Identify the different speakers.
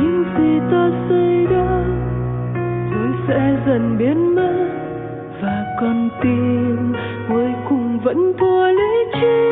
Speaker 1: những gì ta xây đắp rồi sẽ dần biến mất, và con tim cuối cùng vẫn thua lý trí.